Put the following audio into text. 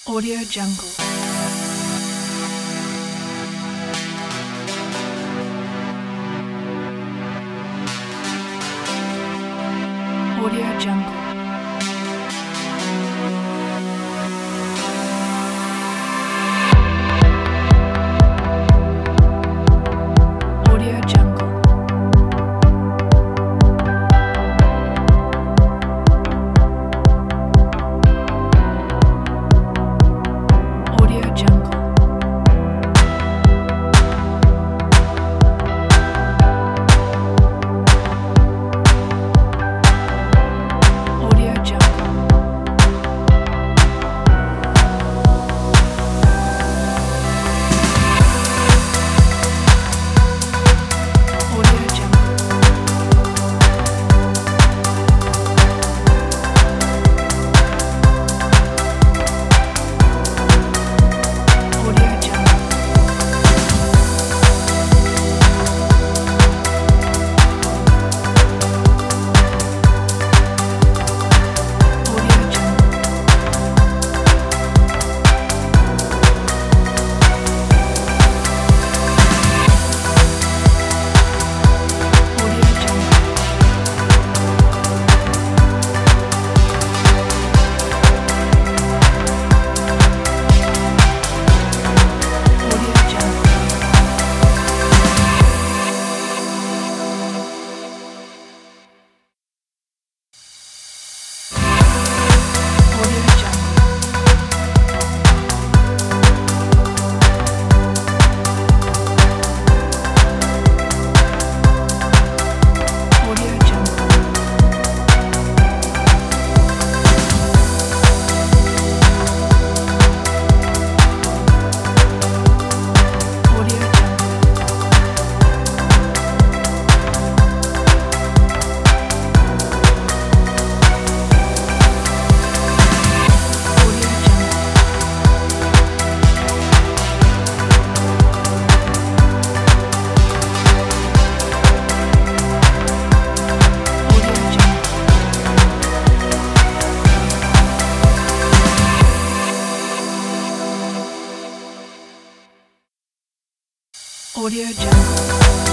Audio Jungle. Audio Jungle. Audio Jungle. Audio Jungle. Audio Jungle. Audio Jungle. Audio Jungle. Audio Jungle. Audio Jungle. Audio Jungle. Audio Jungle. Audio Jungle. Audio Jungle. Audio Jungle. Audio Jungle. Audio Jungle.